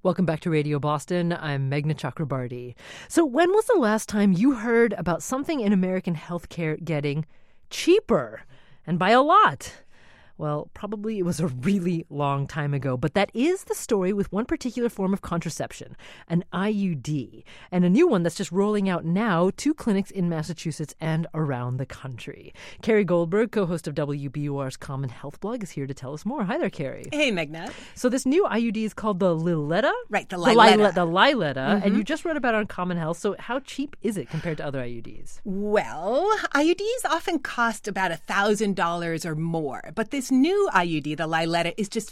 Welcome back to Radio Boston. I'm Meghna Chakrabarti. So when was the last time you heard about something in American healthcare getting cheaper? And by a lot. Well, probably it was a really long time ago, but that is the story with one particular form of contraception, an IUD, and a new one that's just rolling out now to clinics in Massachusetts and around the country. Carrie Goldberg, co-host of WBUR's Common Health blog, is here to tell us more. Hi there, Carrie. Hey, Meghna. So this new IUD is called the Liletta? Right, the Liletta. The Liletta, and you just wrote about it on Common Health. So how cheap is it compared to other IUDs? Well, IUDs often cost about $1,000 or more, but this new IUD, the Liletta, is just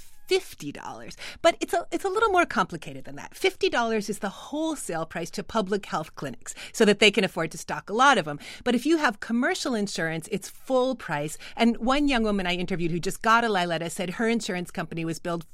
$50. But it's a little more complicated than that. $50 is the wholesale price to public health clinics so that they can afford to stock a lot of them. But if you have commercial insurance, it's full price. And one young woman I interviewed who just got a Liletta said her insurance company was billed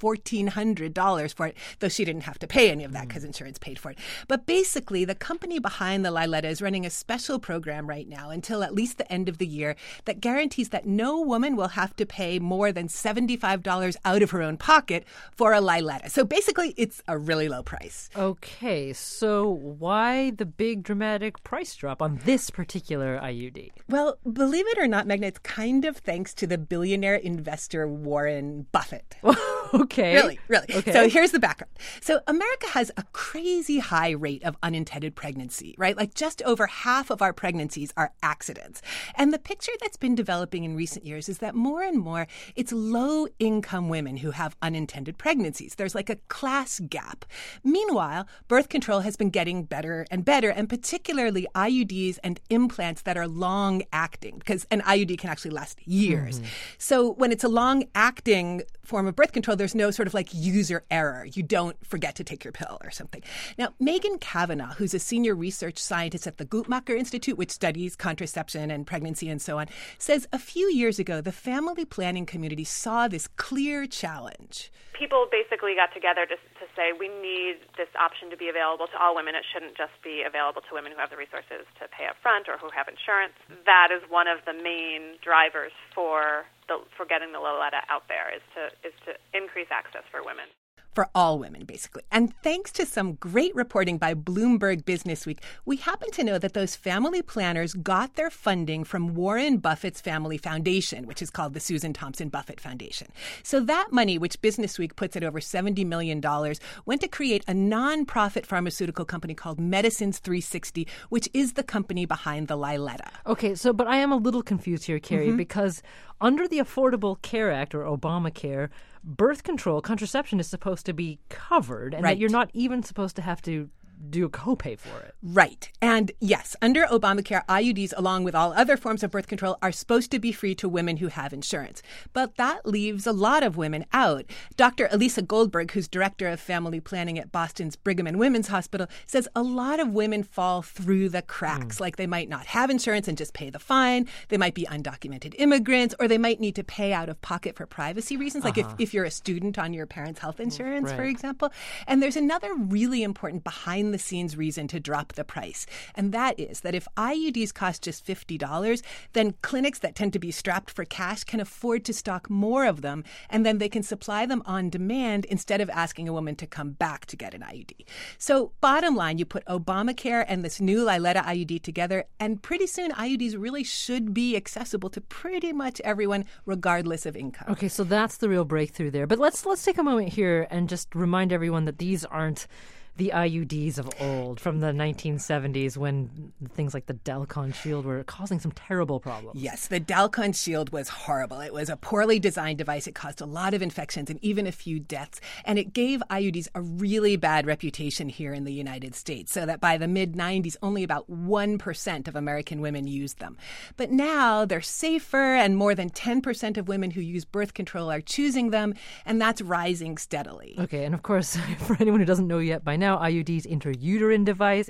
$1,400 for it, though she didn't have to pay any of that because insurance paid for it. But basically, the company behind the Liletta is running a special program right now until at least the end of the year that guarantees that no woman will have to pay more than $75 out of her own pocket for a Liletta. So basically, it's a really low price. Okay, so why the big dramatic price drop on this particular IUD? Well, believe it or not, Meghna, it's kind of thanks to the billionaire investor Warren Buffett. Okay. Really. Okay. So here's the background. So America has a crazy high rate of unintended pregnancy, right? Like just over half of our pregnancies are accidents. And the picture that's been developing in recent years is that more and more it's low-income women who have unintended pregnancies. There's like a class gap. Meanwhile, birth control has been getting better and better, and particularly IUDs and implants that are long-acting, because an IUD can actually last years. So when it's a long-acting form of birth control, there's no sort of like user error. You don't forget to take your pill or something. Now, Megan Kavanagh, who's a senior research scientist at the Guttmacher Institute, which studies contraception and pregnancy and so on, says a few years ago, the family planning community saw this clear challenge. People basically got together to say we need this option to be available to all women. It shouldn't just be available to women who have the resources to pay up front or who have insurance. That is one of the main drivers for getting the Liletta out there is to increase access for women. For all women, basically. And thanks to some great reporting by Bloomberg Businessweek, we happen to know that those family planners got their funding from Warren Buffett's family foundation, which is called the Susan Thompson Buffett Foundation. So that money, which Businessweek puts at over $70 million, went to create a nonprofit pharmaceutical company called Medicines 360, which is the company behind the Liletta. Okay, but I am a little confused here, Carrie, because under the Affordable Care Act, or Obamacare, birth control, contraception is supposed to be covered, and that you're not even supposed to have to do a copay for it. Right. And yes, under Obamacare, IUDs, along with all other forms of birth control, are supposed to be free to women who have insurance. But that leaves a lot of women out. Dr. Elisa Goldberg, who's director of family planning at Boston's Brigham and Women's Hospital, says a lot of women fall through the cracks. Like they might not have insurance and just pay the fine. They might be undocumented immigrants, or they might need to pay out of pocket for privacy reasons, like if you're a student on your parents' health insurance, for example. And there's another really important behind-the-scenes reason to drop the price. And that is that if IUDs cost just $50, then clinics that tend to be strapped for cash can afford to stock more of them, and then they can supply them on demand instead of asking a woman to come back to get an IUD. So bottom line, you put Obamacare and this new Liletta IUD together, and pretty soon IUDs really should be accessible to pretty much everyone, regardless of income. Okay, so that's the real breakthrough there. But let's take a moment here and just remind everyone that these aren't the IUDs of old from the 1970s when things like the Dalkon Shield were causing some terrible problems. Yes, the Dalkon Shield was horrible. It was a poorly designed device. It caused a lot of infections and even a few deaths. And it gave IUDs a really bad reputation here in the United States, so that by the mid-90s, only about 1% of American women used them. But now they're safer, and more than 10% of women who use birth control are choosing them, and that's rising steadily. Okay, and of course, for anyone who doesn't know yet by now, IUDs intrauterine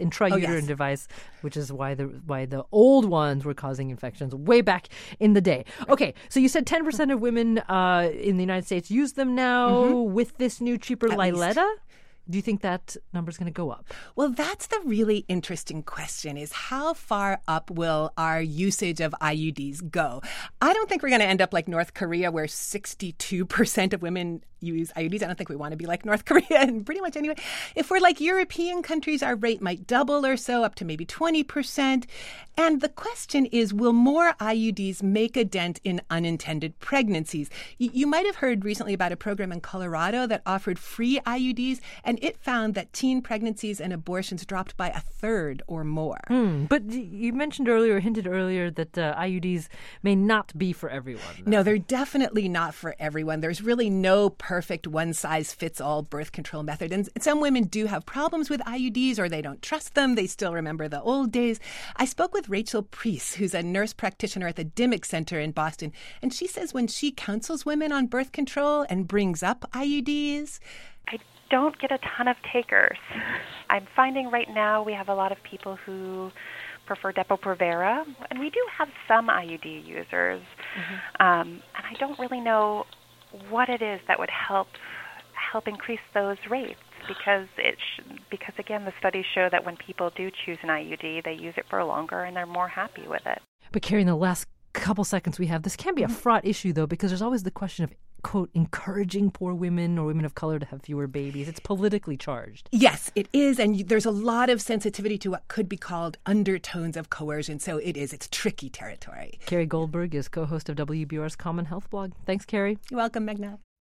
device, which is why the old ones were causing infections way back in the day. Okay, so you said 10% of women in the United States use them now with this new cheaper Liletta? Do you think that number's going to go up? Well, that's the really interesting question, is how far up will our usage of IUDs go? I don't think we're going to end up like North Korea, where 62% of women use IUDs. I don't think we want to be like North Korea and pretty much anyway. If we're like European countries, our rate might double or so, up to maybe 20%. And the question is, will more IUDs make a dent in unintended pregnancies? You might have heard recently about a program in Colorado that offered free IUDs, and it found that teen pregnancies and abortions dropped by a third or more. But you mentioned earlier, hinted earlier, that IUDs may not be for everyone. No, they're definitely not for everyone. There's really no perfect one-size-fits-all birth control method. And some women do have problems with IUDs, or they don't trust them. They still remember the old days. I spoke with Rachel Priest, who's a nurse practitioner at the Dimmock Center in Boston, and she says when she counsels women on birth control and brings up IUDs, I don't get a ton of takers. I'm finding right now we have a lot of people who prefer Depo-Provera, and we do have some IUD users. And I don't really know what it is that would help increase those rates, because again, the studies show that when people do choose an IUD, they use it for longer and they're more happy with it. But Carrie, in the last couple seconds we have, this can be a fraught issue, though, because there's always the question of, quote, encouraging poor women or women of color to have fewer babies. It's politically charged. Yes, it is. And there's a lot of sensitivity to what could be called undertones of coercion. So it's tricky territory. Carrie Goldberg is co-host of WBUR's Common Health blog. Thanks, Carrie. You're welcome, Meghna.